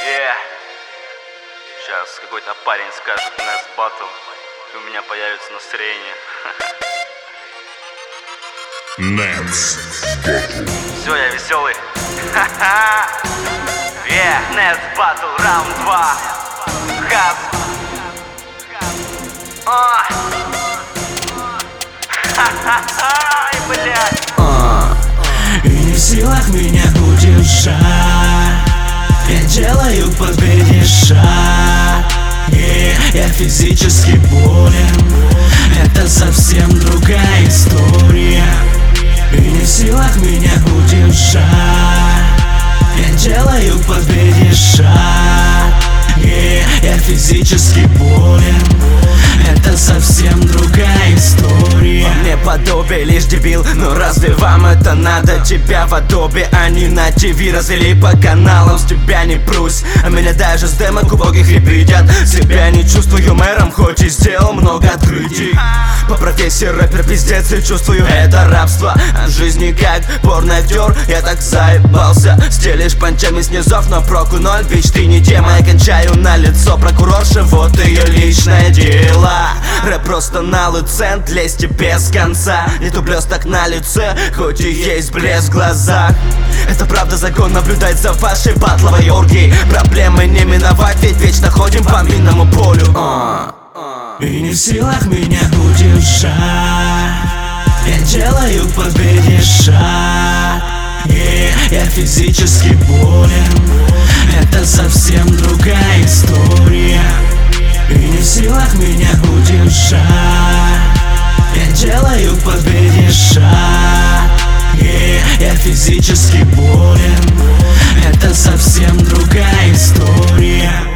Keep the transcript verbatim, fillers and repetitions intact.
Yeah. Сейчас какой-то парень скажет Next Battle, и у меня появится настроение. Next Battle. Все, я веселый. Yeah, Next Battle, раунд два. Хас. Ха-ха-ха, блядь. И не в силах меня удержать. Я делаю к победе шаг. И я физически болен. Это совсем другая история. И не в силах меня удержать. Я делаю к победе шаг. И я физически болен. Это совсем другая история. Мне подобие лишь дебил, но разве вам это надо? Тебя в адобе, а не на ТВ развели по каналам. С тебя не прусь, а меня даже с демок убогих репетят. Себя не чувствую мэром, хоть и сделал много открытий. По профессии рэпер пиздец, и чувствую это рабство. От жизни как порно-актер, я так заебался. Стелишь панчами снизов, но проку ноль. Бич, ты не тема, я кончаю на лицо прокурорши. Вот ее личное дело. Рэп просто налый цент, лезьте без конца. Нету блесток на лице, хоть и есть блеск в глазах. Это правда, закон наблюдать за вашей батловой оргией. Проблемы не миновать, ведь вечно ходим по минному полю. uh. И не в силах меня удержать. Я делаю к победе шаг. И я физически болен. Это совсем другая история. И не в силах меня удержать. Я делаю к победе шаг. И я физически болен. Это совсем другая история.